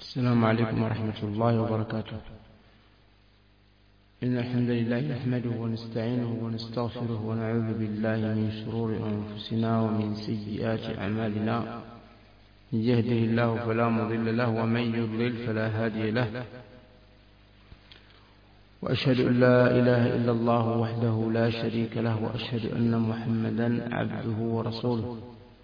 السلام عليكم ورحمة الله وبركاته. إن الحمد لله نحمده ونستعينه ونستغفره ونعوذ بالله من شرور أنفسنا ومن سيئات أعمالنا. من يهده الله فلا مضل له ومن يضلل فلا هادي له، وأشهد أن لا إله إلا الله وحده لا شريك له، وأشهد أن محمدا عبده ورسوله.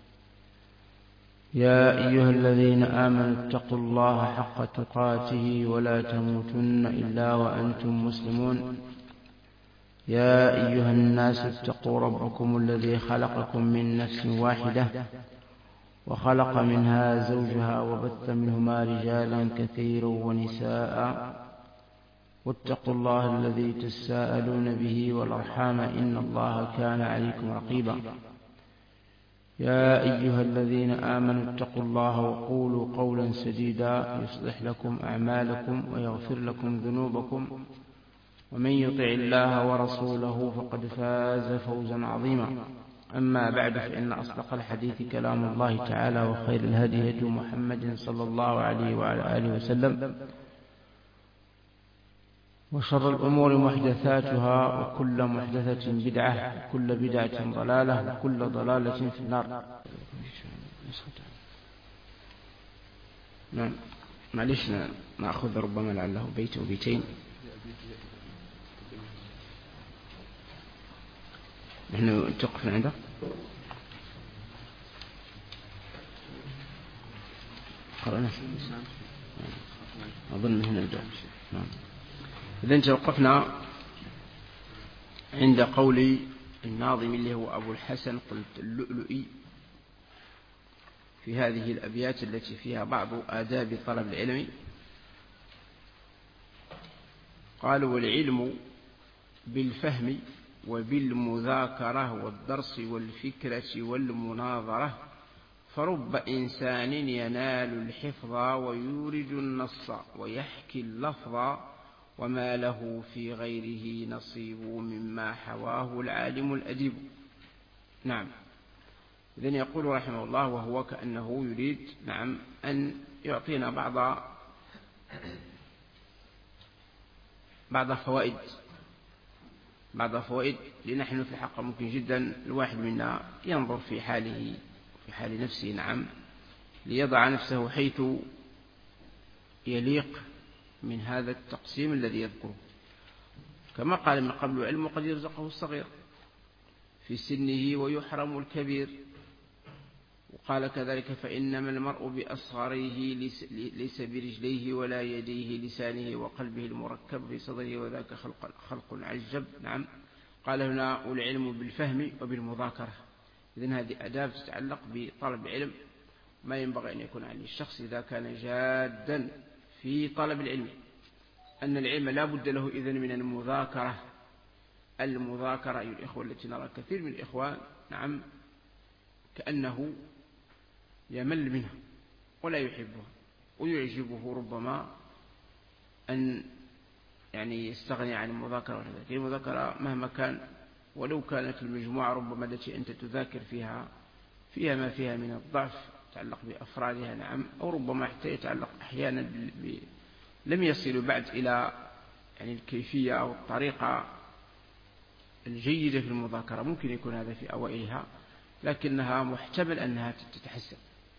يا أيها الذين آمنوا اتقوا الله حق تقاته ولا تموتن إلا وأنتم مسلمون. يا أيها الناس اتقوا ربكم الذي خلقكم من نفس واحدة وخلق منها زوجها وبث منهما رجالا كثيرا ونساء، واتقوا الله الذي تساءلون به والأرحام إن الله كان عليكم رقيبا. يا أيها الذين آمنوا اتقوا الله وقولوا قولا سديدا يصلح لكم أعمالكم ويغفر لكم ذنوبكم، ومن يطع الله ورسوله فقد فاز فوزا عظيما. أما بعد، فإن أصدق الحديث كلام الله تعالى، وخير الهدي هدي محمد صلى الله عليه وعلى آله وسلم، وشر الأمور محدثاتها، وكل محدثة بدعة، وكل بدعة ضلالة، وكل ضلالة في النار. معلش نأخذ ربما لعله بيت أو بيتين. نحن توقفنا عنده. قرأنا أظن هنا الجواب. إذن توقفنا عند قول الناظم اللي هو أبو الحسن قلت اللؤلؤي في هذه الأبيات التي فيها بعض آداب طلب العلم. قال: والعلم بالفهم وبالمذاكرة والدرس والفكرة والمناظرة، فرب إنسان ينال الحفظ ويورد النص ويحكي اللفظ، وما له في غيره نصيب مما حواه العالم الأديب. نعم. إذن يقول رحمه الله، وهو كأنه يريد أن يعطينا بعض فوائد لنحن في الحق ممكن جدا الواحد منا ينظر في حاله في حال نفسه، ليضع نفسه حيث يليق من هذا التقسيم الذي يذكره. كما قال من قبل: العلم قد يرزقه الصغير في سنه ويحرم الكبير. وقال كذلك: فإنما المرء بأصغريه ليس برجليه ولا يديه لسانه وقلبه المركب في صدره، وذاك خلق عجب. نعم. قال هنا: والعلم بالفهم وبالمذاكرة. إذن هذه أداب تتعلق بطلب العلم، ما ينبغي أن يكون عليه الشخص إذا كان جادا في طلب العلم، أن العلم لا بد له إذن من المذاكرة. المذاكرة أيها الإخوة التي نرى كثير من الإخوان كأنه يمل منها ولا يحبها، ويعجبه ربما أن يستغني عن المذاكرة. المذاكرة مهما كان، ولو كانت المجموعة ربما التي أنت تذاكر فيها ما فيها من الضعف يتعلق بأفرادها، أو ربما حتى يتعلق أحيانا لم يصلوا بعد إلى الكيفية أو الطريقة الجيدة في المذاكرة. ممكن يكون هذا في أوائلها، لكنها محتمل أنها تتحسن،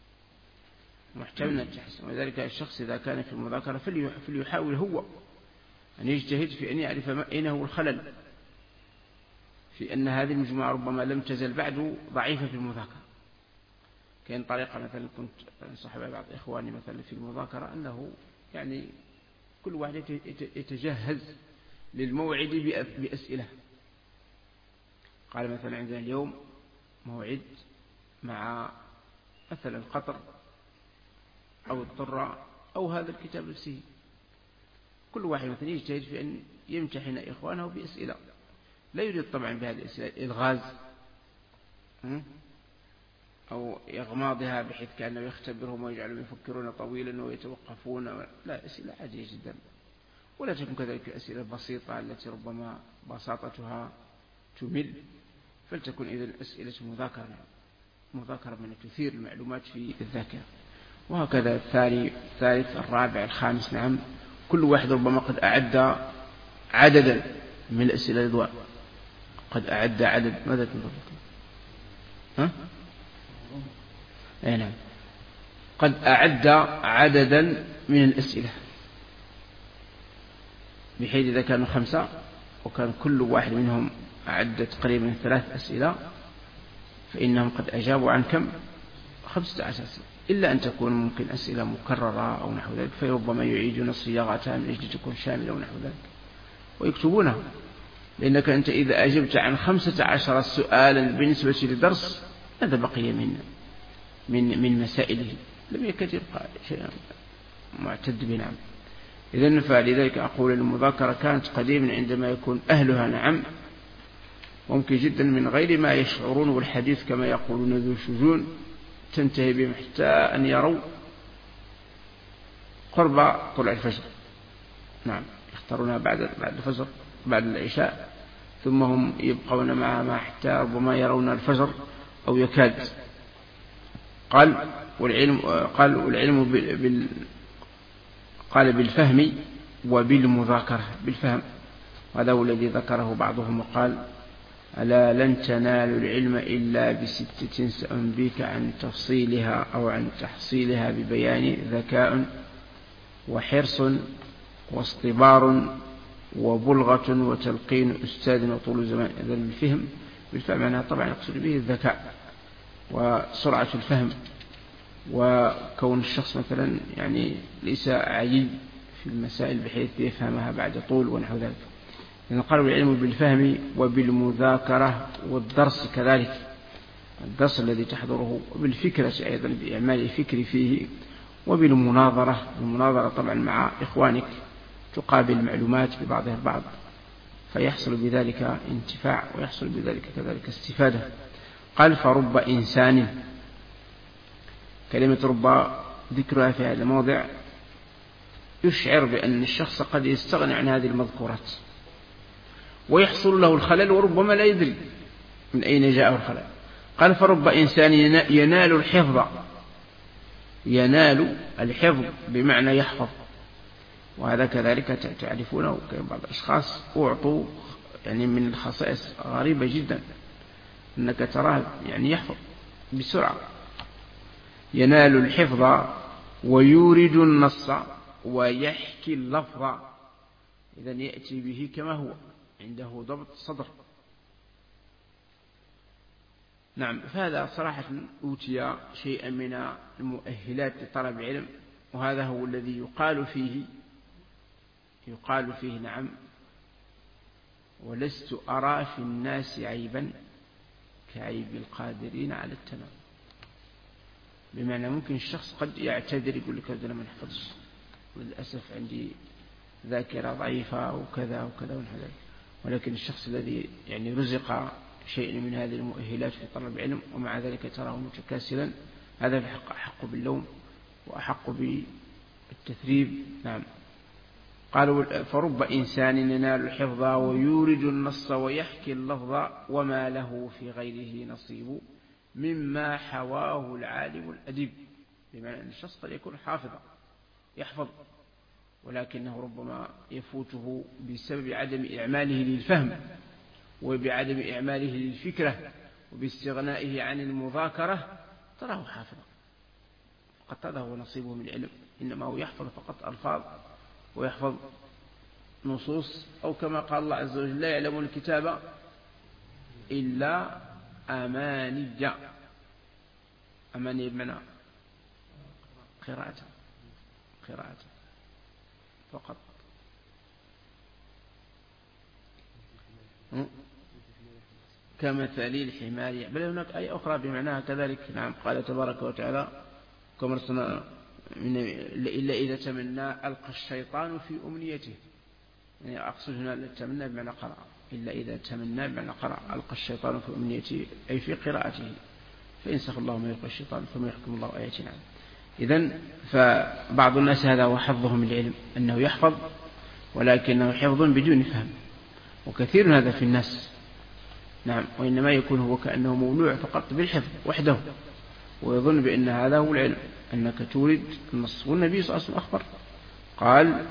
ولذلك الشخص إذا كان في المذاكرة فليحاول هو أن يجتهد في أن يعرف أين هو الخلل، في أن هذه المجموعة ربما لم تزل بعد ضعيفة في المذاكرة. كان طريقة مثلا كنت أنصح بعض إخواني مثلا في المذاكرة، أنه كل واحد يتجهز للموعد بأسئلة. قال مثلا: عندنا اليوم موعد مع مثلا القطر أو الطرة أو هذا الكتاب نفسه. كل واحد مثلا يجتهد في أن يمتحن إخوانه بأسئلة، لا يريد طبعا بهذه الأسئلة إلغاز أو إغماضها بحيث كأنه يختبرهم ويجعلهم يفكرون طويلا ويتوقفون. لا، أسئلة عادية جدا، ولا تكون كذلك أسئلة بسيطة التي ربما بساطتها تمل. فلتكن إذن أسئلة مذاكرة من تثير المعلومات في الذاكرة. وهكذا الثالث الرابع الخامس. نعم، كل واحد ربما قد أعد عددا من الأسئلة الأضواء، قد أعد عدد. ماذا تنظر؟ ها؟ أي نعم، قد أعد عددا من الأسئلة، بحيث إذا كانوا 5 وكان كل واحد منهم أعد تقريبا 3 أسئلة، فإنهم قد أجابوا عن كم؟ 15 أسئلة، إلا أن تكون ممكن أسئلة مكررة أو نحو ذلك، فربما يعيدون صياغتها من أجل تكون شاملة ونحو ذلك ويكتبونها. لأنك أنت إذا أجبت عن 15 سؤالا بالنسبة للدرس، هذا بقي من مسائله، لم يكن يبقى شيئا معتد بنعم. إذن فلذلك أقول المذاكرة كانت قديما عندما يكون أهلها نعم ممكن جدا من غير ما يشعرون، والحديث كما يقولون ذو شجون تنتهي بهم حتى أن يروا قرب طلوع الفجر. نعم، يختارونها بعد الفجر، بعد العشاء، ثم هم يبقون معها حتى ربما يرون الفجر أو يكاد. قال والعلم قال بالفهم وبالمذاكرة. بالفهم هذا هو الذي ذكره بعضهم وقال: ألا لن تنالوا العلم إلا ب6 سأنبيك عن تفصيلها أو عن تحصيلها ببيان ذكاء وحرص واصطبار وبلغة وتلقين أستاذ وطول زمان. إذا بالفهم أنا طبعا أقصد به الذكاء وسرعة الفهم، وكون الشخص مثلا يعني ليس عيي في المسائل بحيث يفهمها بعد طول ونحو ذلك. إذن قالوا العلم بالفهم وبالمذاكرة، والدرس كذلك، الدرس الذي تحضره، وبالفكرة أيضا بإعمال الفكر فيه، وبالمناظرة. المناظرة طبعا مع إخوانك تقابل معلومات ببعضها البعض، فيحصل بذلك انتفاع ويحصل بذلك كذلك استفادة. قال: فرب إنسان. كلمة رب ذكرها في هذا الموضع يشعر بأن الشخص قد يستغني عن هذه المذكورات ويحصل له الخلل، وربما لا يدري من أين جاءه الخلل. قال: فرب إنسان ينال الحفظ. ينال الحفظ بمعنى يحفظ، وهذا كذلك تعرفونه. بعض الأشخاص أعطوا يعني من الخصائص غريبة جدا، أنك تراه يعني يحفظ بسرعة. ينال الحفظ ويورد النص ويحكي اللفظ. إذن يأتي به كما هو، عنده ضبط صدر. نعم، فهذا صراحة أوتي شيئا من المؤهلات لطلب العلم، وهذا هو الذي يقال فيه نعم: ولست أرى في الناس عيبا كعيب القادرين على التمام. بمعنى ممكن الشخص قد يعتذر يقول لك أنا ما نحفظش، وللأسف عندي ذاكرة ضعيفة وكذا وكذا ونحن، ولكن الشخص الذي يعني رزق شيء من هذه المؤهلات في طلب العلم ومع ذلك تراه متكاسلا، هذا في الحق أحق باللوم وأحق بالتثريب. نعم. قالوا: فرب إنسان ينال الحفظ ويورد النص ويحكي اللفظ وما له في غيره نصيب مما حواه العالم الأديب. بمعنى أن الشخص قد يكون حافظا يحفظ، ولكنه ربما يفوته بسبب عدم إعماله للفهم وبعدم إعماله للفكرة وباستغنائه عن المذاكرة، تراه حافظا فقط. هذا هو نصيبه من العلم، إنما هو يحفظ فقط ألفاظ ويحفظ نصوص، أو كما قال الله عز وجل: لا يعلم الكتاب إلا أماني. أماني بمعنى قراءة فقط. كمثل الحمار. بل هناك آية أخرى بمعناها كذلك. نعم، قال تبارك وتعالى: كما رسلنا إلا إذا تمنى ألقى الشيطان في أمنيته. يعني أقصد هنا تمنى بمعنى قرأ، إلا إذا تمنى بمعنى قرأ. ألقى الشيطان في أمنيته أي في قراءته، فينسخ الله ما يلقى الشيطان ثم يحكم الله آياتنا. إذن فبعض الناس هذا هو حظه من العلم، أنه يحفظ ولكنه حفظ بدون فهم، وكثير من هذا في الناس. نعم، وإنما يكون هو كأنه مولوع فقط بالحفظ وحده، ويظن بأن هذا هو العلم، أنك تورد النص. والنبي صلى الله عليه وسلم أخبر قال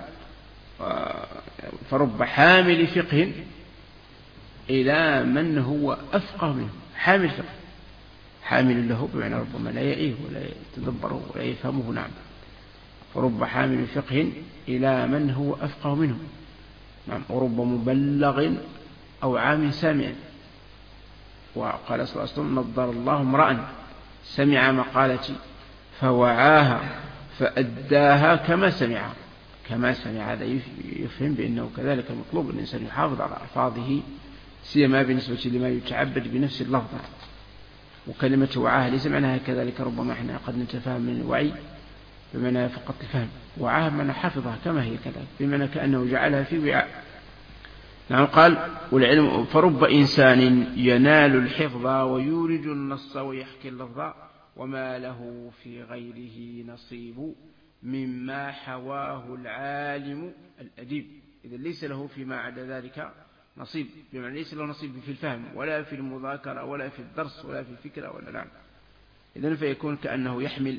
فرب حامل فقه إلى من هو أفقه منه. حامل فقه، حامل له بمعنى ربما لا يعيه ولا يتدبره ولا يفهمه. نعم، فرب حامل فقه إلى من هو أفقه منه. نعم، ورب مبلغ أو عام سامع. وقال صلى الله عليه وسلم نضر الله امرأ سمع مقالتي فوعاها فأداها كما سمع. هذا يفهم بأنه كذلك المطلوب أن الإنسان يحافظ على ألفاظه، سيما بالنسبة لما يتعبد بنفس اللفظة. وكلمة وعاها ليس معناها كذلك، ربما احنا قد نتفهم من الوعي بمعنى فقط الفهم، وعاها بمعنى حفظها كما هي كذلك، بمعنى كأنه جعلها في وعاء. نعم. قال والعلم فرب إنسان ينال الحفظ ويورد النص ويحكي اللفظ وما له في غيره نصيب مما حواه العالم الأديب. إذا ليس له فيما عدا ذلك نصيب، بمعنى ليس له نصيب في الفهم ولا في المذاكرة ولا في الدرس ولا في الفكرة ولا. نعم، إذن فيكون كأنه يحمل.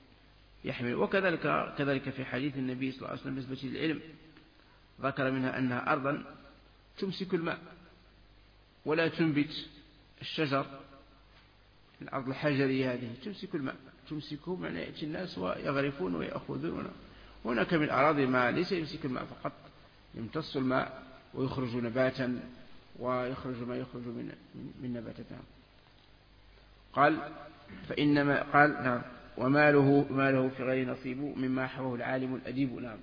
وكذلك في حديث النبي صلى الله عليه وسلم بالنسبة للعلم ذكر منها أنها أرضا تمسك الماء ولا تنبت الشجر. الأرض الحجرية هذه تمسك الماء، تمسكه معنى يأتي الناس ويغرفون ويأخذون. هناك من الأراضي ما ليس يمسك الماء فقط، يمتص الماء ويخرج نباتا ويخرج ما يخرج من نباتتها. قال فإنما قال نعم وما له في غير نصيب مما حواه العالم الأديب. نعم.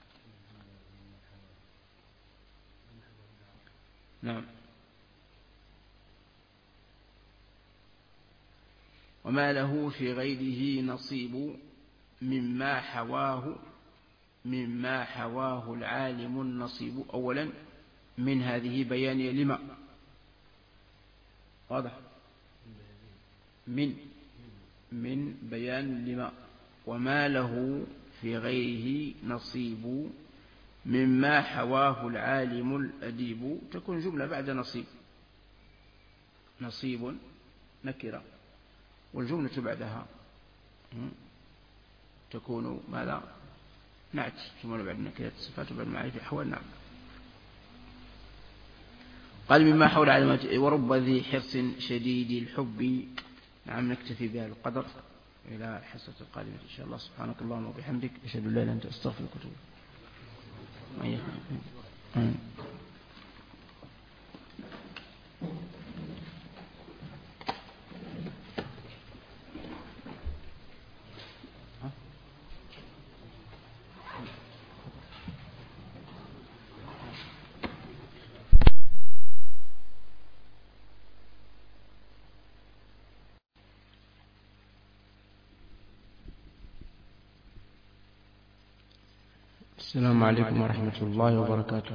نعم، وما له في غيره نصيب مما حواه العالم النصيب. أولا من هذه بيان لما واضح، من بيان لما. وما له في غيره نصيب مما حواه العالم الأديب تكون جملة بعد نصيب نكرة، والجملة بعدها تكون ماذا؟ نعت. جملة بعد نكرة صفات بعد معرفة أحوال. نعم. قال مما حول العالم ورب ذي حرص شديد الحب. نعم، نكتفي بهذا القدر إلى الحصة القادمة إن شاء الله. سبحانك اللهم وبحمدك أشهد أن لا إله إلا أنت أستغفرك وأتوب إليك. السلام عليكم ورحمة الله وبركاته.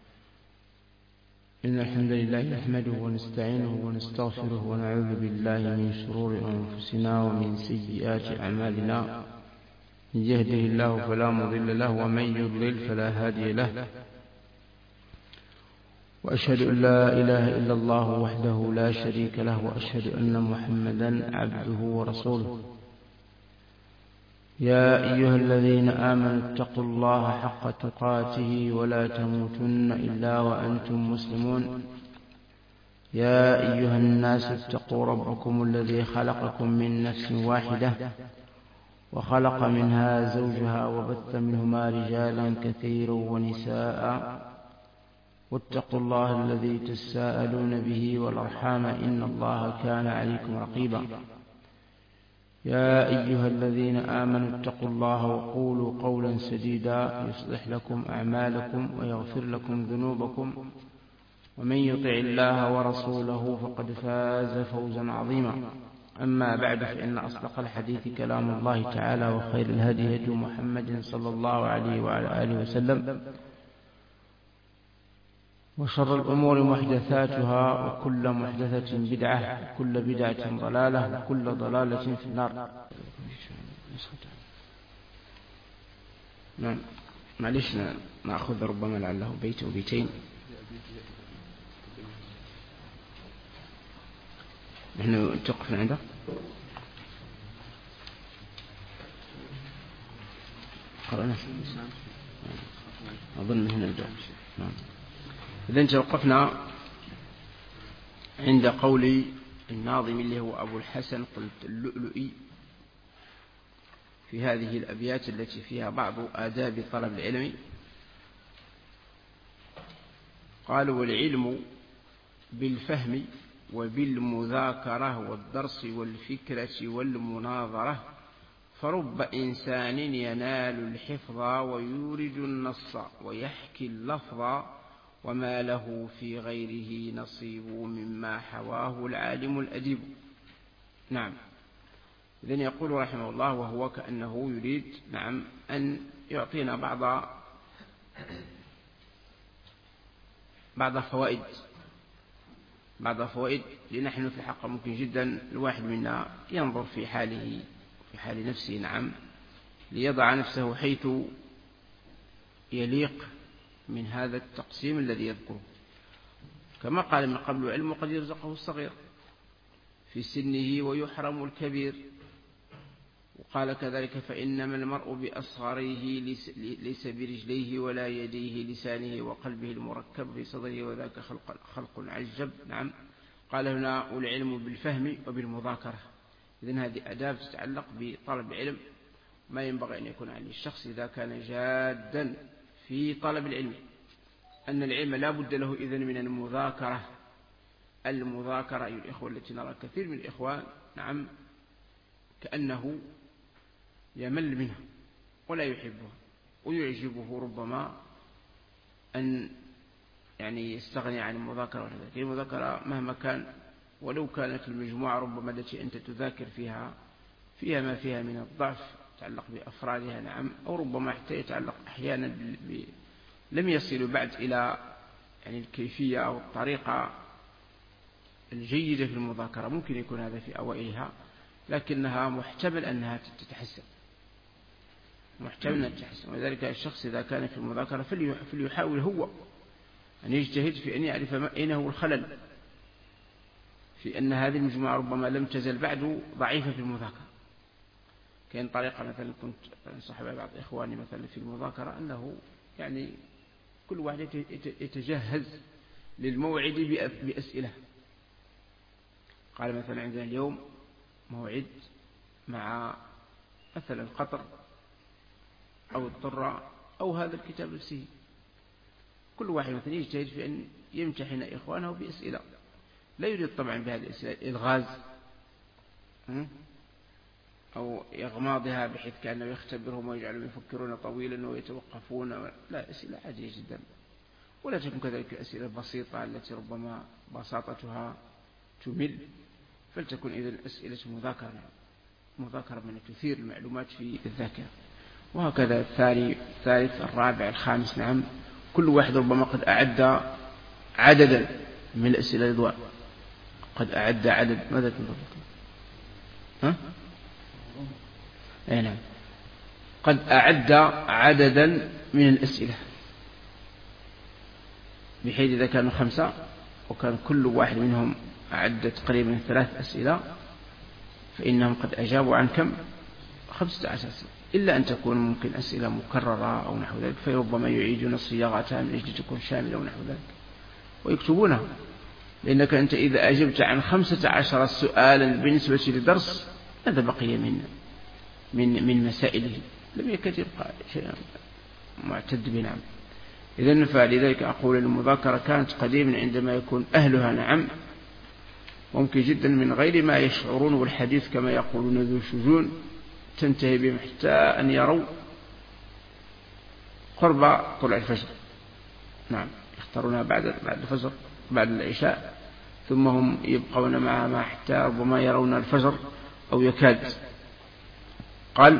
إن الحمد لله نحمده ونستعينه ونستغفره ونعوذ بالله من شرور أنفسنا ومن سيئات أعمالنا. من يهده الله فلا مضل له ومن يضلل فلا هادي له. وأشهد أن لا إله إلا الله وحده لا شريك له وأشهد أن محمدا عبده ورسوله. يا أيها الذين آمنوا اتقوا الله حق تقاته ولا تموتن إلا وأنتم مسلمون. يا أيها الناس اتقوا ربكم الذي خلقكم من نفس واحدة وخلق منها زوجها وبث منهما رجالا كثيرا ونساء واتقوا الله الذي تساءلون به والأرحام إن الله كان عليكم رقيبا. يا أيها الذين آمنوا اتقوا الله وقولوا قولا سديدا يصلح لكم أعمالكم ويغفر لكم ذنوبكم ومن يطع الله ورسوله فقد فاز فوزا عظيما. أما بعد فإن أصدق الحديث كلام الله تعالى وخير الهدي هدي محمد صلى الله عليه وعلى آله وسلم وشر الأمور محدثاتها وكل محدثة بدعة وكل بدعة ضلالة وكل ضلالة في النار. نعم، معلش نأخذ ربما لعله بيت أو بيتين. نحن نتوقف عنده. قرأنا أظن هنا الجواب. نعم. إذن توقفنا عند قول الناظم اللي هو أبو الحسن قلت اللؤلؤي في هذه الأبيات التي فيها بعض آداب طلب العلم. قال: والعلم بالفهم وبالمذاكرة والدرس والفكرة والمناظرة، فرب إنسان ينال الحفظ ويورد النص ويحكي اللفظ، وما له في غيره نصيب مما حواه العالم الأديب. نعم. إذن يقول رحمه الله وهو كأنه يريد نعم أن يعطينا بعض فوائد لنحن في الحق ممكن جدا الواحد منا ينظر في حاله في حال نفسه نعم ليضع نفسه حيث يليق من هذا التقسيم الذي يذكره. كما قال من قبل: العلم قد يرزقه الصغير في سنه ويحرم الكبير. وقال كذلك: فإنما المرء بأصغريه ليس برجليه ولا يديه لسانه وقلبه المركب في صدره وذاك خلق عجب. نعم. قال هنا: والعلم بالفهم وبالمذاكرة. إذن هذه أداب تتعلق بطلب العلم، ما ينبغي أن يكون عليه الشخص إذا كان جادا في طلب العلم، أن العلم لا بد له إذن من المذاكرة. المذاكرة أيها الإخوة التي نرى كثير من الإخوان نعم كأنه يمل منها ولا يحبها، ويعجبه ربما أن يعني يستغني عن المذاكرة. المذاكرة مهما كان ولو كانت المجموعة ربما التي أنت تذاكر فيها ما فيها من الضعف يتعلق بأفرادها نعم، أو ربما حتى يتعلق أحيانا لم يصلوا بعد إلى يعني الكيفية أو الطريقة الجيدة في المذاكرة. ممكن يكون هذا في أوائلها، لكنها محتمل أنها تتحسن، محتمل أنها تتحسن. ولذلك الشخص إذا كان في المذاكرة فليحاول هو أن يجتهد في أن يعرف أين هو الخلل، في أن هذه المجموعة ربما لم تزل بعد ضعيفة في المذاكرة. كان طريقة مثلا كنت أنصح بعض إخواني مثلا في المذاكرة أنه يعني كل واحد يتجهز للموعد بأسئلة. قال مثلا عندنا اليوم موعد مع مثلا القطر أو الضرة أو هذا الكتاب نفسه، كل واحد مثلا يجتهد في أن يمتحن إخوانه بأسئلة، لا يريد طبعا بهذه الأسئلة إلغاز أو إغماضها بحيث كأنه يختبرهم ويجعلهم يفكرون طويلا ويتوقفون، لا، أسئلة عادية جدا. ولا تكون كذلك الأسئلة البسيطة التي ربما بساطتها تمل، فلتكن إذن أسئلة مذاكرة من تثير المعلومات في الذاكرة. وهكذا الثالث الرابع الخامس نعم، كل واحد ربما قد أعد عددا من الأسئلة الرضوان، قد أعد عدد ماذا تنظر نعم، قد أعد عددا من الأسئلة، بحيث إذا كانوا 5 وكان كل واحد منهم أعد تقريبا 3 أسئلة، فإنهم قد أجابوا عن كم 15 أسئلة، إلا أن تكون ممكن أسئلة مكررة أو نحو ذلك، فربما يعيدون صياغتها من أجل تكون شاملة ونحو ذلك ويكتبونها. لأنك أنت إذا أجبت عن 15 سؤالا بالنسبة للدرس هذا بقي من مسائله، لم يكن يبقى شيء معتد بنعم. إذن فلذلك أقول المذاكرة كانت قديما عندما يكون أهلها نعم ممكن جدا من غير ما يشعرون، والحديث كما يقولون ذو شجون تنتهي بهم حتى أن يروا قرب طلوع الفجر. نعم، يختارونها بعد الفجر بعد العشاء، ثم هم يبقون معها حتى ربما يرون الفجر أو يكاد. قال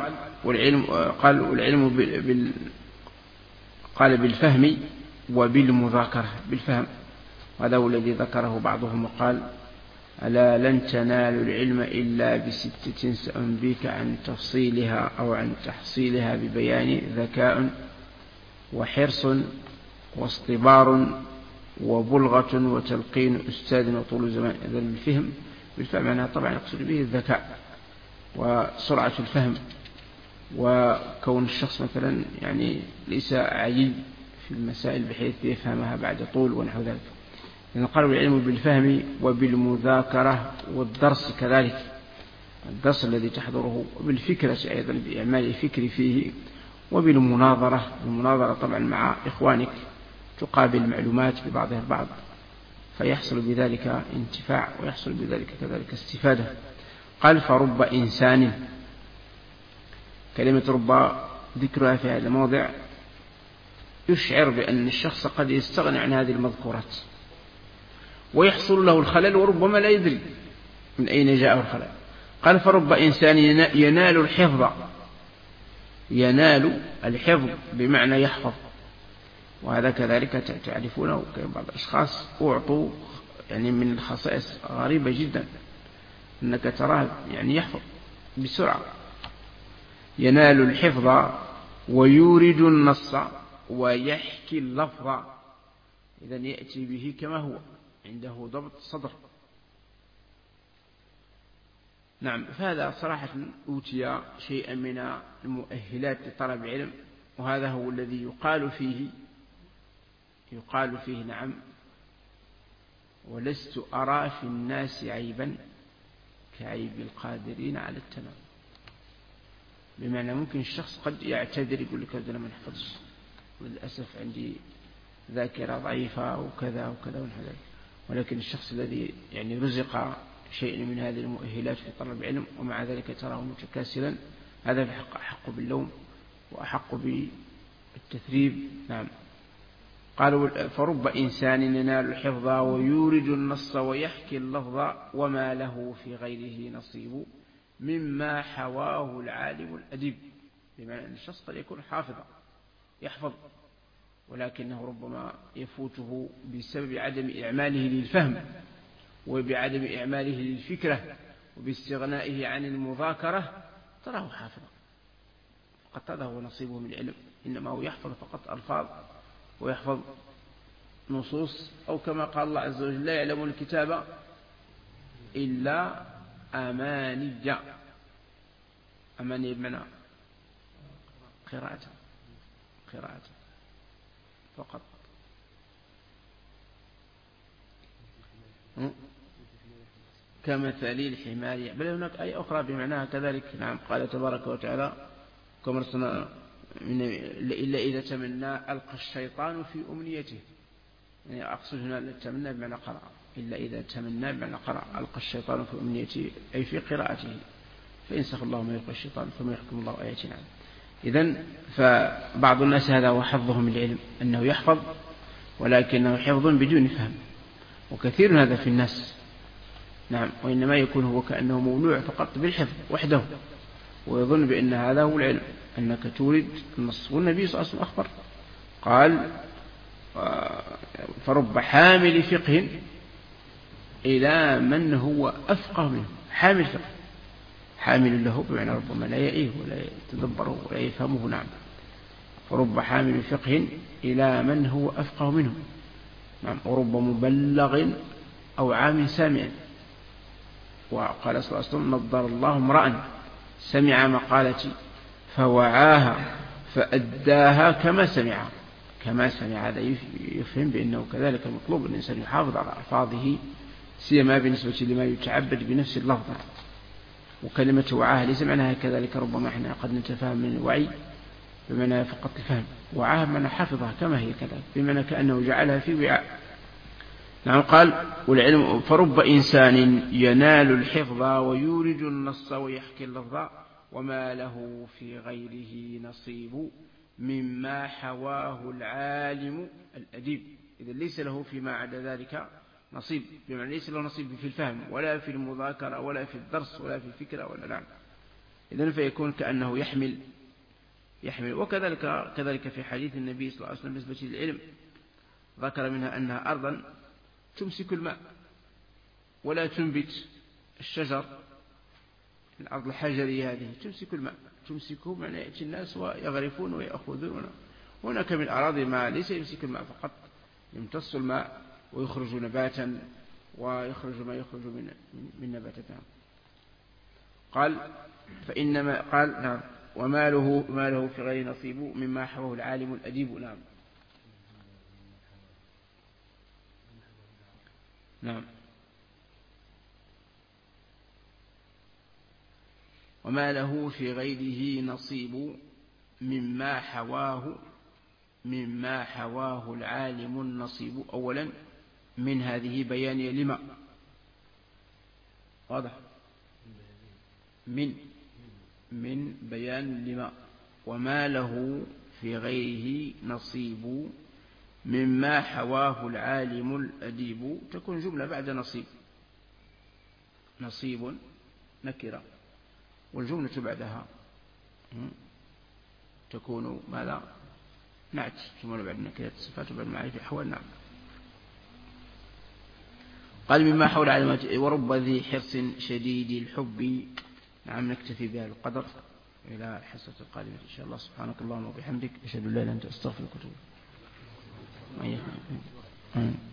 والعلم قال بالفهم وبالمذاكرة. بالفهم هذا هو الذي ذكره بعضهم وقال: ألا لن تنالوا العلم إلا ب6 سأنبيك عن تفصيلها أو عن تحصيلها ببيان ذكاء وحرص واصطبار وبلغة وتلقين أستاذ وطول زمان. إذن بالفهم معناها طبعا يقصد به الذكاء وسرعة الفهم وكون الشخص مثلا يعني ليس عيي في المسائل بحيث يفهمها بعد طول ونحو ذلك. لأن قالوا العلم بالفهم وبالمذاكرة والدرس كذلك، الدرس الذي تحضره، وبالفكرة أيضا بإعمال الفكر فيه، وبالمناظرة، المناظرة طبعا مع إخوانك تقابل معلومات ببعضها البعض، فيحصل بذلك انتفاع ويحصل بذلك كذلك استفادة. قال فرب إنسان، كلمة رب ذكرها في هذا الموضع يشعر بأن الشخص قد يستغني عن هذه المذكورات ويحصل له الخلل، وربما لا يدري من أين جاءه الخلل. قال فرب إنسان ينال الحفظ، ينال الحفظ بمعنى يحفظ، وهذا كذلك تعرفونه، بعض الأشخاص أعطوا يعني من الخصائص غريبة جدا، أنك تراه يعني يحفظ بسرعة. ينال الحفظ ويورد النص ويحكي اللفظ، إذن يأتي به كما هو، عنده ضبط صدر. نعم، فهذا صراحة أوتي شيئا من المؤهلات لطلب العلم، وهذا هو الذي يقال فيه نعم: ولست أرى في الناس عيبا كعيب القادرين على التمام. بمعنى ممكن الشخص قد يعتذر، يقول لك أنا ما نحفظش، وللأسف عندي ذاكرة ضعيفة وكذا وكذا ونحو ذلك، ولكن الشخص الذي يعني رزق شيء من هذه المؤهلات في طلب العلم ومع ذلك تراه متكاسلا، هذا في حق أحق باللوم وأحق بالتثريب. نعم. قالوا فرب إنسان ينال الحفظ ويورد النص ويحكي اللفظ وما له في غيره نصيب مما حواه العالم الأديب. بمعنى أن الشخص قد يكون حافظا يحفظ، ولكنه ربما يفوته بسبب عدم إعماله للفهم وبعدم إعماله للفكرة وباستغنائه عن المذاكرة، تراه حافظا فقط، هذا هو نصيبه من العلم، إنما هو يحفظ فقط ألفاظ ويحفظ نصوص، أو كما قال الله عز وجل: لا يعلم الكتاب إلا أماني. أماني بمعنى قراءة فقط. كمثل الحمار، بل هناك آية أخرى بمعناها كذلك. نعم، قال تبارك وتعالى: كما رسلنا إلا إذا تمنى ألقى الشيطان في أمنيته. يعني أقصد هنا التمنى بمعنى قرأ، إلا إذا تمنى بمعنى قرأ، ألقى الشيطان في أمنيته أي في قراءته، فينسخ الله ما يلقى الشيطان ثم يحكم الله آياتنا. إذن فبعض الناس هذا هو حظه من العلم، أنه يحفظ ولكنه حفظ بدون فهم، وكثير هذا في الناس. نعم، وإنما يكون هو كأنه مولوع فقط بالحفظ وحده، ويظن بأن هذا هو العلم، أنك تورد النص. والنبي صلى الله عليه وسلم أخبر قال: فرب حامل فقه إلى من هو أفقه منه. حامل فقه، حامل له بمعنى ربما لا يأيه ولا يتدبره ولا يفهمه. نعم، فرب حامل فقه إلى من هو أفقه منه. نعم، ورب مبلغ أو عام سامع. وقال صلى الله عليه وسلم: نضر الله امرأ سمع مقالتي فوعاها فأداها كما سمعها. هذا يفهم بأنه كذلك المطلوب الإنسان يحافظ على ألفاظه، سيما بالنسبة لما يتعبد بنفس اللفظ. وكلمة وعاها ليس معناها كذلك، ربما احنا قد نتفهم من الوعي بمعنى فقط الفهم، وعاها بمعنى حفظها كما هي كذلك، بمعنى كأنه جعلها في وعاء. نعم. قال: والعلم فرب إنسان ينال الحفظ ويورد النص ويحكي اللفظ وما له في غيره نصيب مما حواه العالم الأديب. إذا ليس له فيما عدا ذلك نصيب، بمعنى ليس له نصيب في الفهم ولا في المذاكرة ولا في الدرس ولا في الفكرة ولا. نعم. إذن فيكون كأنه يحمل. وكذلك في حديث النبي صلى الله عليه وسلم بالنسبة للعلم، ذكر منها أنها أرضا تمسك الماء ولا تنبت الشجر. الأرض الحجرية هذه تمسك الماء، تمسكه معنى يأتي الناس ويغرفون ويأخذون. هناك من الأراضي ما ليس يمسك الماء فقط، يمتص الماء ويخرج نباتا ويخرج ما يخرج من نباتها. قال: فإنما قال: نعم، وماله في غير نصيب مما حواه العالم الأديب. نعم نعم. وما له في غيره نصيب مما حواه العالم النصيب. أولا من هذه بيان لما، واضح، من بيان لما. وما له في غيره نصيب مما حواه العالم الأديب، تكون جملة بعد نصيب نكرة، والجملة بعدها تكون ماذا؟ نعت، جملة بعد نكرة الصفات وبعد المعرفة أحوال. نعم. قال مما حول العالم ورب ذي حرص شديد الحب. نعم. نكتفي بهذا القدر إلى الحصة القادمة إن شاء الله. سبحانك اللهم وبحمدك أشهد أن لا إله إلا أنت أستغفرك وأتوب إليك.